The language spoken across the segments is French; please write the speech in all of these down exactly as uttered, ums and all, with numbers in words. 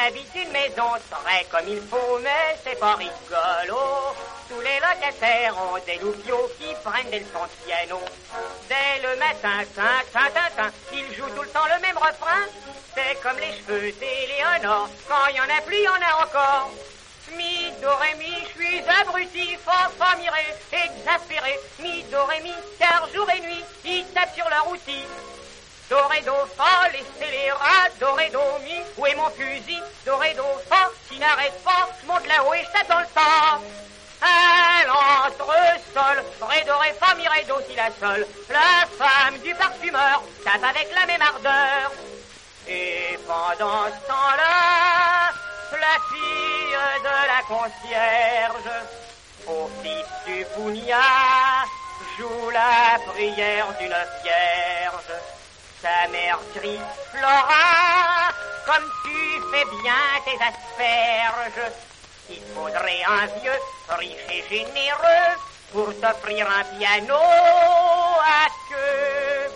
habite une maison très comme il faut, mais c'est pas rigolo. Tous les locataires ont des loupiaux qui prennent des leçons de piano. Dès le matin, tin, tin, tin, tin, ils jouent tout le temps le même refrain. C'est comme les cheveux d'Éléonore, quand il y en a plus, il y en a encore. Mi, do, ré, mi, je suis abruti, fa, fa, mi, ré, exaspéré. Mi, do, ré, mi, car jour et nuit, ils tapent sur leur outil. Do, ré, do, fa, les scélérats, do, ré, do, mi, où est mon fusil? Do, ré, do, fa, qui n'arrête pas, je monte là-haut et je tape dans le tas. À l'entresol, ré, do, ré, fa, mi, ré, do, si, la sol. La femme du parfumeur tape avec la même ardeur. Et pendant ce temps-là, la fille de la concierge, au fils du Bougnat, joue la prière d'une vierge. Sa mère crie, Flora, comme tu fais bien tes asperges. Il faudrait un vieux, riche et généreux, pour t'offrir un piano à queue.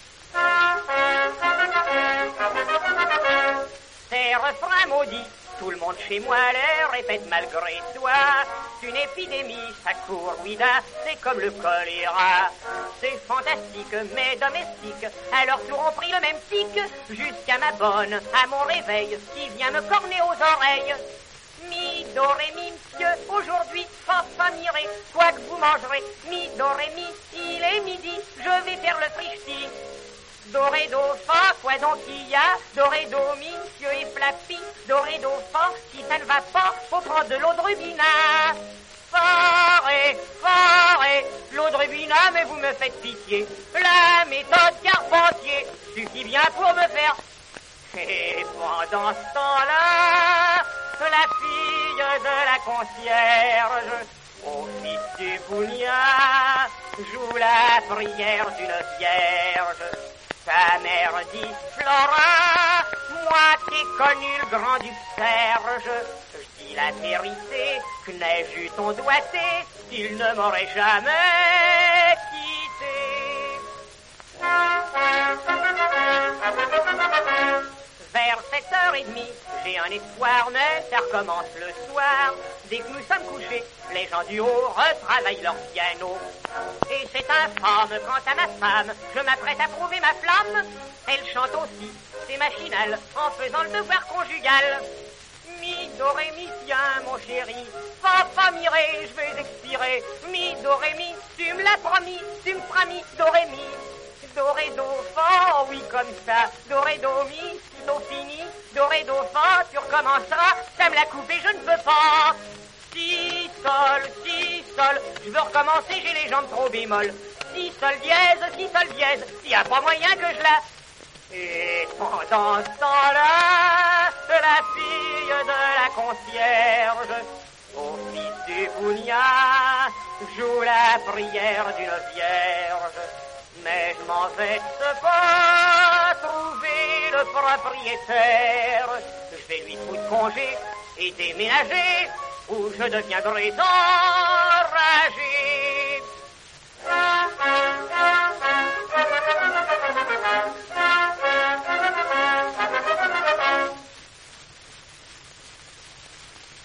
Ces refrains maudits, tout le monde chez moi les répète malgré toi. C'est une épidémie, ça court, Ouida, c'est comme le choléra. C'est fantastique, mais domestique, à leur tour ont pris le même tic, jusqu'à ma bonne, à mon réveil, qui vient me corner aux oreilles. Mi, do, ré, mi, monsieur, aujourd'hui, fa, fa, mi, ré, quoi que vous mangerez. Mi, do, ré, mi, il est midi, je vais faire le frichti. Do, ré, do, fa, quoi donc il y a? Do, ré, do, mi, monsieur et flappy. Do, ré, do, fa, si ça ne va pas, faut prendre de l'eau de rubina. Fa, ré, fa, ré, l'eau de rubina, mais vous me faites pitié. La méthode Carpentier suffit bien pour me faire. Et pendant ce temps-là, la fille de la concierge, au fils du Bougnat, joue la prière d'une vierge. Sa mère dit, Flora, moi qui ai connu le grand du Serge, je dis la vérité, que n'ai-je eu ton doigté, il ne m'aurait jamais quitté. Vers sept heures trente, j'ai un espoir, mais ça recommence le soir. Dès que nous sommes couchés, les gens du haut retravaillent leur piano. Et c'est infâme, quant à ma femme, je m'apprête à prouver ma flamme. Elle chante aussi, c'est machinal, en faisant le devoir conjugal. Mi, do, ré, mi, tiens, mon chéri, fa, fa, mi, ré, je vais expirer. Mi, do, ré, mi, tu me l'as promis, tu me promis, do, ré, mi. Do, ré, do, fa, oui, comme ça. Do, ré, do, mi, do, fini. Do, ré, do, fa, tu recommenceras. Ça me l'a coupé, je ne peux pas. Si, sol, si, sol. Je veux recommencer, j'ai les jambes trop bémol. Si, sol, dièse, si, sol, dièse. S'il n'y a pas moyen que je la... Et pendant ce temps-là, la fille de la concierge, au fils du Bougnat, joue la prière d'une vierge. Mais je m'en vais pas trouver le propriétaire. Je vais lui foutre congé et déménager, ou je deviendrai dans